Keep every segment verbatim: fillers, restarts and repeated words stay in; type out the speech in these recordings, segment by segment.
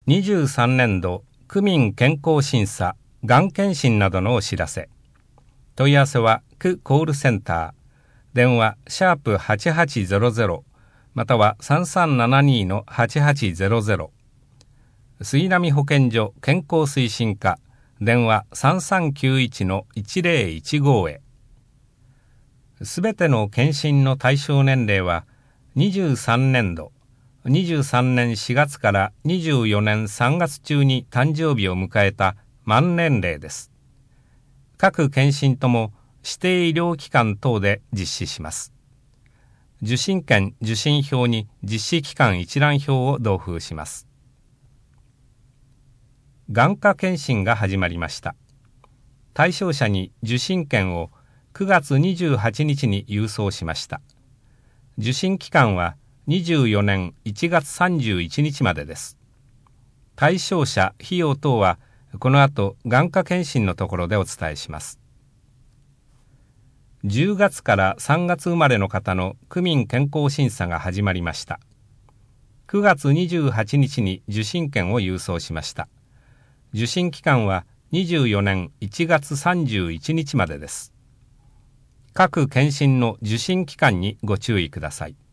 にじゅうさんねんど区民健康審査、がん検診などのお知らせ。問い合わせは区コールセンター、電話シャープはちはちゼロゼロ、またはさんさんななにのはちはちゼロゼロ。杉並保健所健康推進課、電話さんさんきゅういちのいちぜろいちごへ。すべての検診の対象年齢はにじゅうさんねんど、にじゅうさんねんしがつからにじゅうよねんさんがつ中に誕生日を迎えた満年齢です。各検診とも指定医療機関等で実施します。受診券受診票に実施期間一覧表を同封します。眼科検診が始まりました。対象者に受診券をくがつにじゅうはちにちに郵送しました。受診期間はにじゅうよねんいちがつさんじゅういちにちまでです。対象者、費用等はこの後眼科検診のところでお伝えします。じゅうがつからさんがつ生まれの方の区民健康審査が始まりました。くがつにじゅうはちにちに受診券を郵送しました。受診期間はにじゅうよねんいちがつさんじゅういちにちまでです。各検診の受診期間にご注意ください。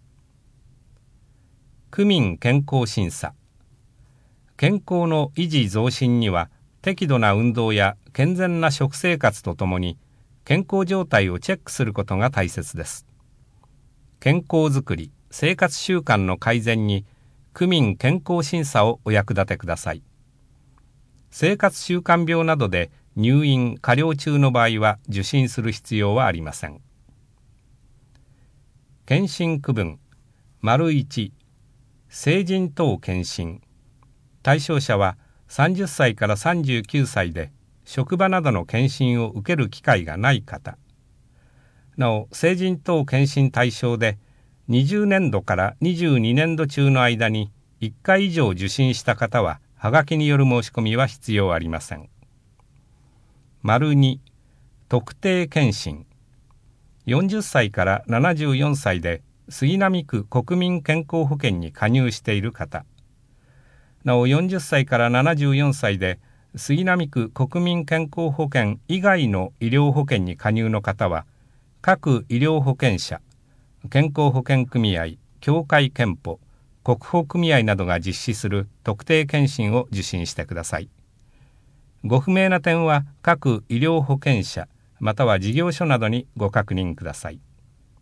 区民健康審査。健康の維持増進には適度な運動や健全な食生活とともに健康状態をチェックすることが大切です。健康づくり、生活習慣の改善に区民健康審査をお役立てください。生活習慣病などで入院・加療中の場合は受診する必要はありません。検診区分 いち 成人等検診。対象者はさんじゅっさいからさんじゅうきゅうさいで職場などの検診を受ける機会がない方。なお、成人等検診対象でにじゅうねんどからにじゅうにねんど中の間にいっかい以上受診した方ははがきによる申し込みは必要ありません。に、特定健診。よんじゅっさいからななじゅうよんさいで杉並区国民健康保険に加入している方。なお、よんじゅっさいからななじゅうよんさいで杉並区国民健康保険以外の医療保険に加入の方は、各医療保険者、健康保険組合、協会憲法、国保組合などが実施する特定健診を受診してください。ご不明な点は各医療保険者または事業所などにご確認ください。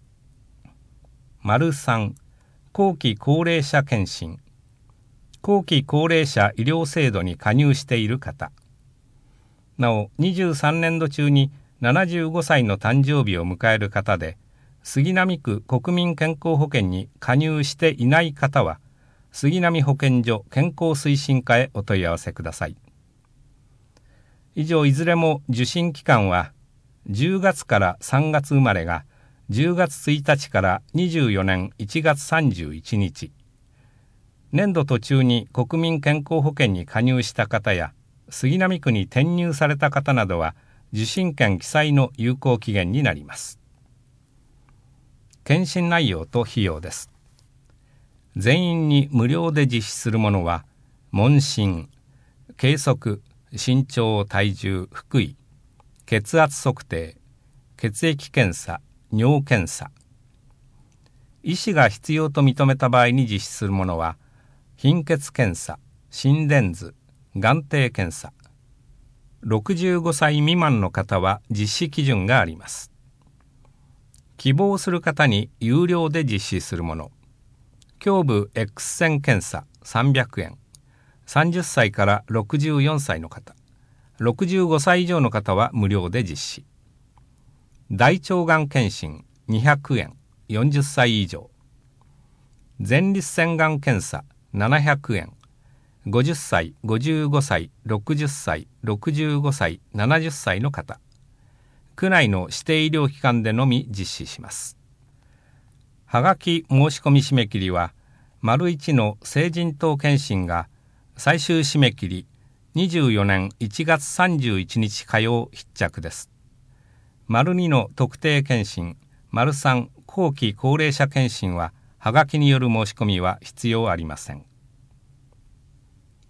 さん、後期高齢者検診。後期高齢者医療制度に加入している方。なお、にじゅうさんねんど中にななじゅうごさいの誕生日を迎える方で、杉並区国民健康保険に加入していない方は、杉並保健所健康推進課へお問い合わせください。以上、いずれも受診期間は、じゅうがつからさんがつ生まれがじゅうがつついたちからにじゅうよねんいちがつさんじゅういちにち。年度途中に国民健康保険に加入した方や、杉並区に転入された方などは、受診券記載の有効期限になります。検診内容と費用です。全員に無料で実施するものは、問診、計測、身長、体重、腹囲、血圧測定、血液検査、尿検査。医師が必要と認めた場合に実施するものは、貧血検査、心電図、眼底検査。ろくじゅうごさい未満の方は実施基準があります。希望する方に有料で実施するもの。胸部 X 線検査さんびゃくえん。さんじゅっさいからろくじゅうよんさいの方。ろくじゅうごさい以上の方は無料で実施。大腸がん検診にひゃくえん。よんじゅっさい以上。前立腺がん検査ななひゃくえん。ごじゅっさい、ごじゅうごさい、ろくじゅっさい、ろくじゅうごさい、ななじゅっさいの方。区内の指定医療機関でのみ実施します。はがき申し込み締め切りは、丸いちの成人等検診が最終締め切りにじゅうよねんいちがつさんじゅういちにち火曜必着です。丸にの特定検診、丸さん後期高齢者検診は、はがきによる申し込みは必要ありません。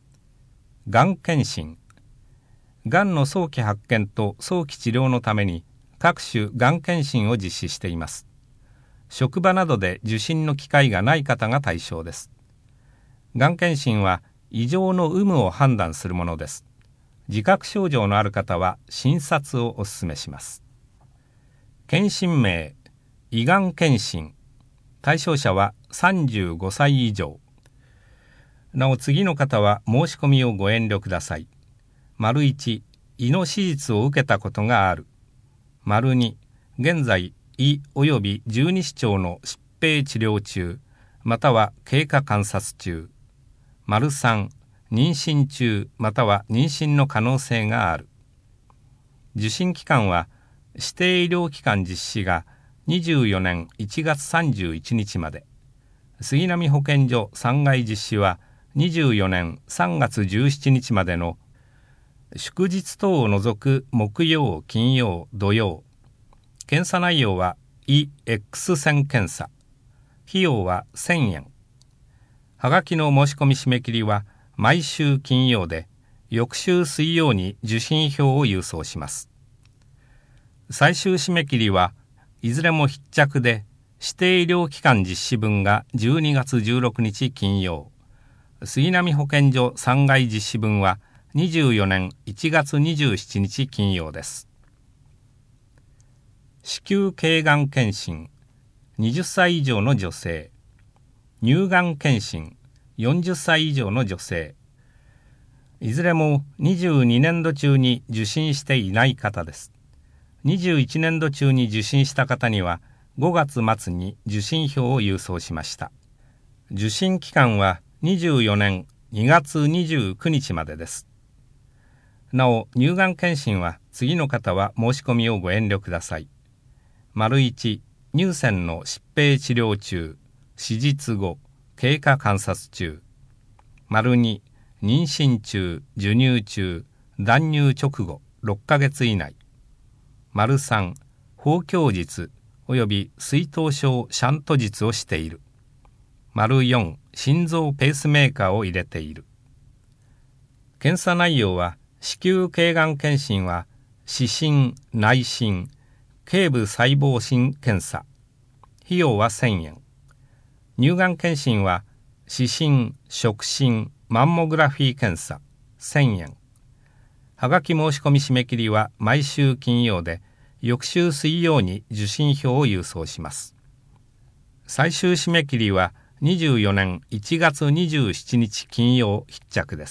がん検診。がんの早期発見と早期治療のために各種がん検診を実施しています。職場などで受診の機会がない方が対象です。がん検診は異常の有無を判断するものです。自覚症状のある方は診察をお勧めします。検診名、胃がん検診。対象者はさんじゅうごさい以上。なお次の方は申し込みをご遠慮ください。丸いち、胃の手術を受けたことがある。丸に、現在胃及び十二指腸の疾病治療中、または経過観察中。丸さん、妊娠中または妊娠の可能性がある。受診期間は指定医療機関実施がにじゅうよねんいちがつさんじゅういちにちまで、杉並保健所さんがい実施はにじゅうよねんさんがつじゅうしちにちまでの祝日等を除く木曜、金曜、土曜。検査内容は胃 X 線検査。費用はせんえん。はがきの申し込み締め切りは毎週金曜で、翌週水曜に受診票を郵送します。最終締め切りはいずれも必着で、指定医療機関実施分がじゅうにがつじゅうろくにち金曜、杉並保健所さんがい実施分はにじゅうよねんいちがつにじゅうしちにち金曜です。子宮頸がん検診、はたち以上の女性。乳がん検診、よんじゅっさい以上の女性。いずれもにじゅうにねんど中に受診していない方です。にじゅういちねんど中に受診した方にはごがつまつに受診票を郵送しました。受診期間はにじゅうよねんにがつにじゅうくにちまでです。なお、乳がん検診は次の方は申し込みをご遠慮ください。丸いち、乳腺の疾病治療中、手術後、経過観察中。丸に、妊娠中、授乳中、断乳直後、ろっかげつ以内。丸さん、包協術及び水頭症シャント術をしている。丸よん、心臓ペースメーカーを入れている。検査内容は、子宮頸がん検診は、視診、内診、頸部細胞診検査。費用はせんえん。乳がん検診は、視診、触診、マンモグラフィー検査、せんえん。はがき申し込み締め切りは毎週金曜で、翌週水曜に受診票を郵送します。最終締め切りはにじゅうよねんいちがつにじゅうしちにち金曜必着です。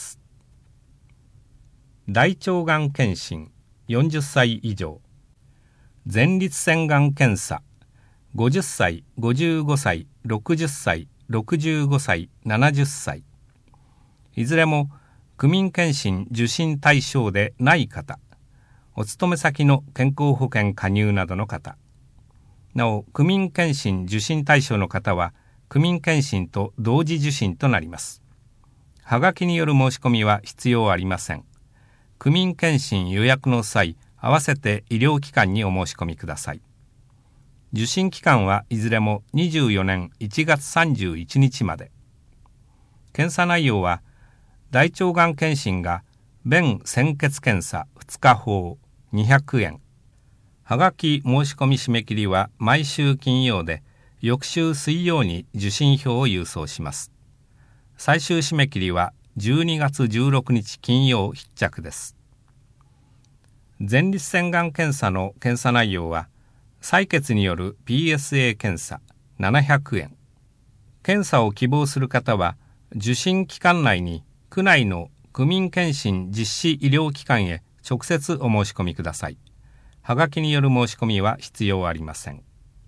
大腸がん検診、よんじゅっさい以上。前立腺がん検査、ごじゅっさい、ごじゅうごさい、ろくじゅっさい、ろくじゅうごさい、ななじゅっさい。いずれも区民検診受診対象でない方、お勤め先の健康保険加入などの方。なお、区民検診受診対象の方は、区民検診と同時受診となります。はがきによる申し込みは必要ありません。区民検診予約の際、合わせて医療機関にお申し込みください。受診期間はいずれもにじゅうよねんいちがつさんじゅういちにちまで。検査内容は、大腸がん検診が便潜血検査ふつかほうにひゃくえん。はがき申し込み締め切りは毎週金曜で、翌週水曜に受診票を郵送します。最終締め切りはじゅうにがつじゅうろくにち金曜必着です。前立腺がん検査の検査内容は、採血による ピーエスエー 検査ななひゃくえん。検査を希望する方は、受診期間内に区内の区民検診実施医療機関へ直接お申し込みください。はがきによる申し込みは必要ありません。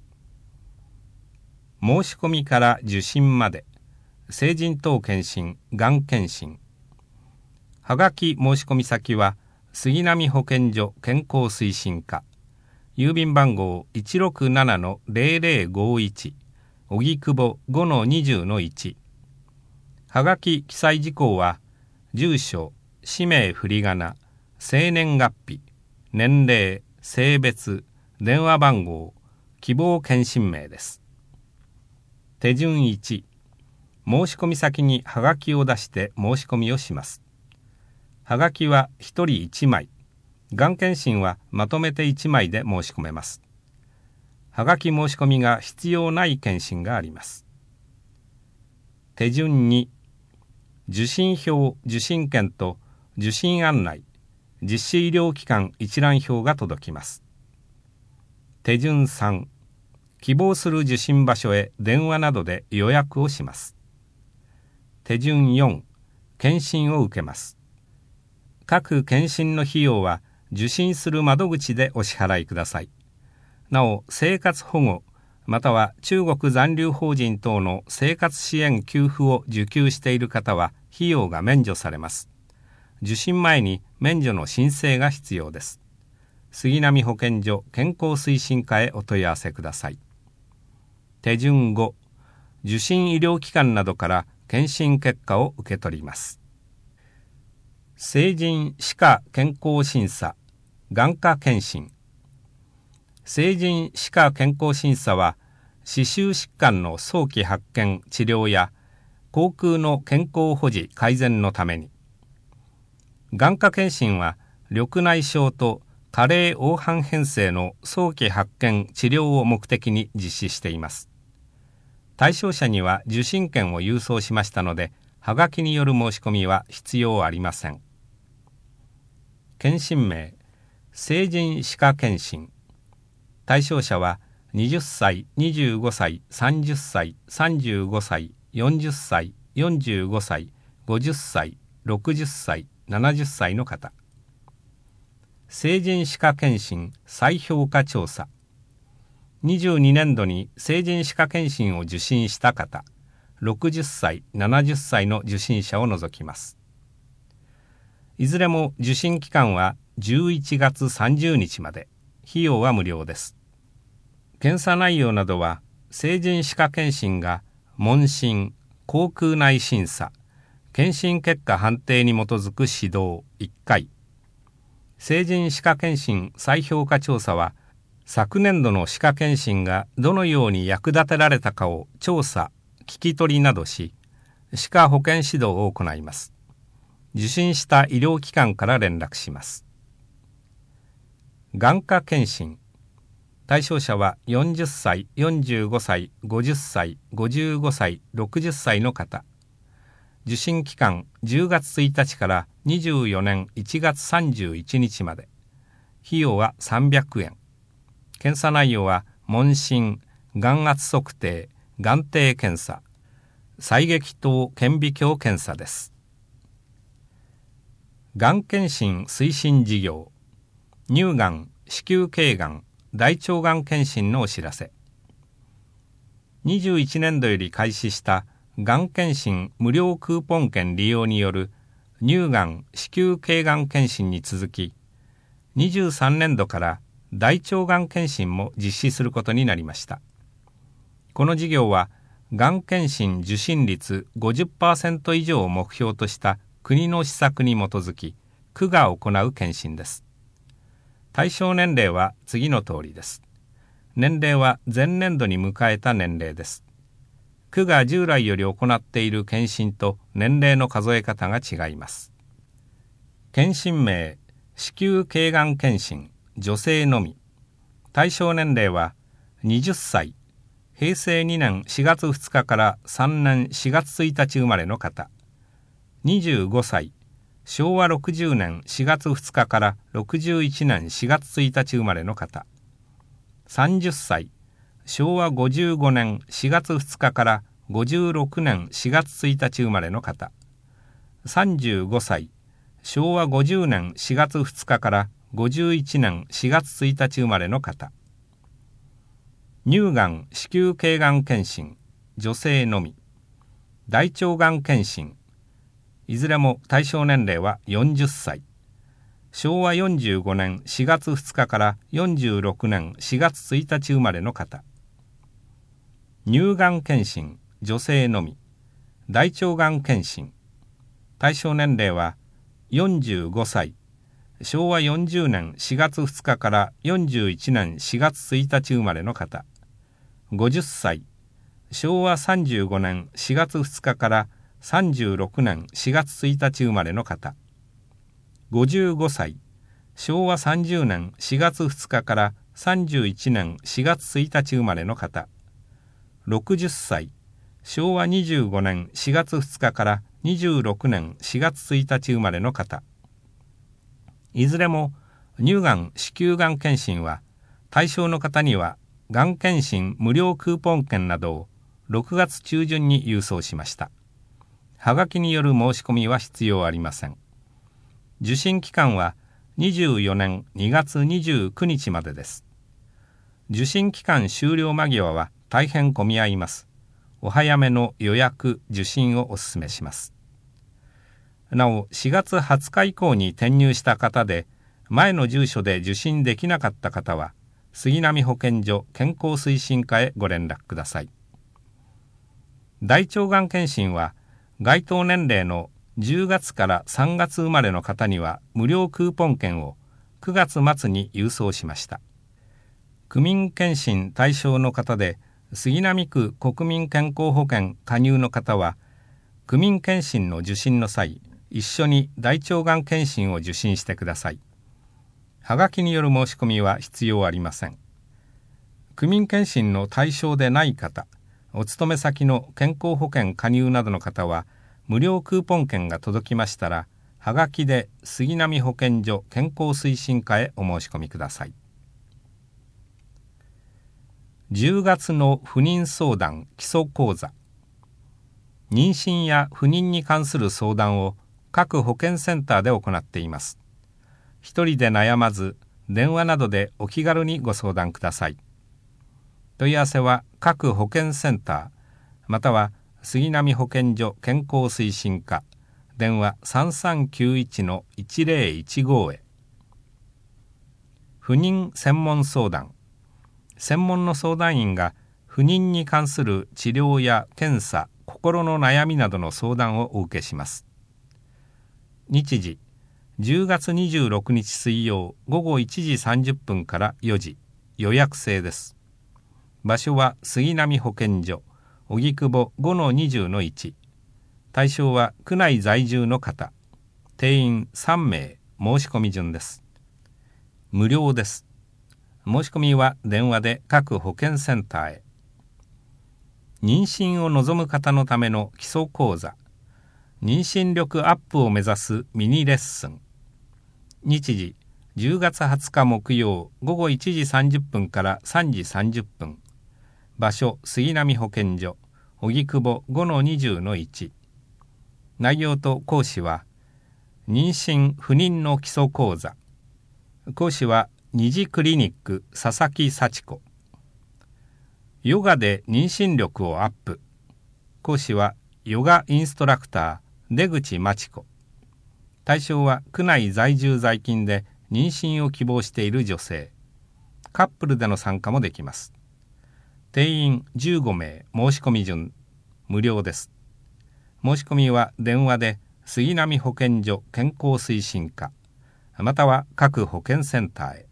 申し込みから受診まで、成人等検診、がん検診。はがき申し込み先は、杉並保健所健康推進課。郵便番号 いちろくななのぜろぜろごいち、荻窪 ごのにじゅうのいち。はがき記載事項は、住所、氏名振り仮名、生年月日、年齢、性別、電話番号、希望検診名です。手順いち、申し込み先にはがきを出して申し込みをします。 はがきはひとりいちまい、がん検診はまとめていちまいで申し込めます。はがき申し込みが必要ない検診があります。手順に、受診票、受診券と受診案内、実施医療機関一覧表が届きます。手順さん、希望する受診場所へ電話などで予約をします。手順よん、検診を受けます。各検診の費用は受診する窓口でお支払いください。なお、生活保護または中国残留邦人等の生活支援給付を受給している方は費用が免除されます。受診前に免除の申請が必要です。杉並保健所健康推進課へお問い合わせください。手順ご、受診医療機関などから検診結果を受け取ります。成人歯科健康審査、眼科検診。成人歯科健康審査は、歯周疾患の早期発見・治療や口腔の健康保持・改善のために、眼科検診は緑内障と加齢黄斑変性の早期発見・治療を目的に実施しています。対象者には受診券を郵送しましたので、はがきによる申し込みは必要ありません。検診名、成人歯科検診。対象者はにじゅっさい、にじゅうごさい、さんじゅっさい、さんじゅうごさい、よんじゅっさい、よんじゅうごさい、ごじゅっさい、ろくじゅっさい、ななじゅっさいの方。成人歯科検診再評価調査。にじゅうにねんどに成人歯科検診を受診した方、ろくじゅっさい、ななじゅっさいの受診者を除きます。いずれも受診期間はじゅういちがつさんじゅうにちまで、費用は無料です。検査内容などは、成人歯科検診が問診、口腔内審査、検診結果判定に基づく指導いっかい。成人歯科検診再評価調査は、昨年度の歯科検診がどのように役立てられたかを調査、聞き取りなどし、歯科保健指導を行います。受診した医療機関から連絡します。眼科検診。対象者はよんじゅっさい、よんじゅうごさい、ごじゅっさい、ごじゅうごさい、ろくじゅっさいの方。受診期間じゅうがつついたちからにじゅうよねんいちがつさんじゅういちにちまで。費用はさんびゃくえん。検査内容は問診、眼圧測定、眼底検査、細撃頭顕微鏡検査です。がん検診推進事業、乳がん、子宮頸がん、大腸がん検診のお知らせ。にじゅういちねんどより開始したがん検診無料クーポン券利用による乳がん、子宮頸がん検診に続き、にじゅうさんねんどから大腸がん検診も実施することになりました。この事業は、がん検診受診率 ごじゅっパーセント 以上を目標とした国の施策に基づき、区が行う検診です。対象年齢は次の通りです。年齢は前年度に迎えた年齢です。区が従来より行っている検診と年齢の数え方が違います。検診名、子宮頸がん検診、女性のみ。対象年齢ははたち、へいせいにねんしがつふつかからさんねんしがつついたち生まれの方。にじゅうごさい、しょうわろくじゅうねんしがつふつかからろくじゅういちねんしがつついたち生まれの方。さんじゅっさい、しょうわごじゅうごねんしがつふつかからごじゅうろくねんしがつついたち生まれの方。さんじゅうごさい、しょうわごじゅうねんしがつふつかからごじゅういちねんしがつついたち生まれの方。乳がん、子宮頸がん検診、女性のみ。大腸がん検診。いずれも対象年齢はよんじゅっさい。しょうわよんじゅうごねんしがつふつかからよんじゅうろくねんしがつついたち生まれの方。乳がん検診、女性のみ。大腸がん検診。対象年齢はよんじゅうごさい。しょうわよんじゅうねんしがつふつかからよんじゅういちねんしがつついたち生まれの方。ごじゅっさい。しょうわさんじゅうごねんしがつふつかからさんじゅうろくねんしがつついたち生まれの方。 ごじゅうごさい、しょうわさんじゅうねんしがつふつかからさんじゅういちねんしがつついたち生まれの方。ろくじゅっさい、しょうわにじゅうごねんしがつふつかからにじゅうろくねんしがつついたち生まれの方。いずれも乳がん子宮がん検診は対象の方にはがん検診無料クーポン券などをろくがつちゅうじゅんに郵送しました。はがきによる申し込みは必要ありません。受診期間はにじゅうよねんにがつにじゅうくにちまでです。受診期間終了間際は大変混み合います。お早めの予約・受診をお勧めします。なお、しがつはつか以降に転入した方で、前の住所で受診できなかった方は、杉並保健所健康推進課へご連絡ください。大腸がん検診は、該当年齢のじゅうがつからさんがつ生まれの方には無料クーポン券をくがつまつに郵送しました。区民検診対象の方で、杉並区国民健康保険加入の方は、区民検診の受診の際、一緒に大腸がん検診を受診してください。はがきによる申し込みは必要ありません。区民検診の対象でない方、お勤め先の健康保険加入などの方は、無料クーポン券が届きましたら、はがきで杉並保健所健康推進課へお申し込みください。じゅうがつの不妊相談基礎講座。妊娠や不妊に関する相談を各保健センターで行っています。一人で悩まず、電話などでお気軽にご相談ください。問い合わせは各保健センター、または杉並保健所健康推進課、電話 さんさんきゅういちのいちぜろいちご へ。不妊専門相談。専門の相談員が不妊に関する治療や検査、心の悩みなどの相談をお受けします。日時、じゅうがつにじゅうろくにち水曜ごごいちじさんじゅっぷんからよじ、予約制です。場所は杉並保健所、荻窪 ごのにじゅうのいち。対象は区内在住の方。定員さんめい、申し込み順です。無料です。申し込みは電話で各保健センターへ。妊娠を望む方のための基礎講座。妊娠力アップを目指すミニレッスン。日時、じゅうがつはつか木曜ごごいちじさんじゅっぷんからさんじさんじゅっぷん。場所、杉並保健所、荻窪 ごのにじゅうのいち。内容と講師は、妊娠不妊の基礎講座。講師は、虹クリニック佐々木幸子。ヨガで妊娠力をアップ。講師は、ヨガインストラクター、出口真知子。対象は、区内在住在勤で妊娠を希望している女性。カップルでの参加もできます。定員じゅうごめい、申し込み順、無料です。申し込みは電話で杉並保健所健康推進課、または各保健センターへ。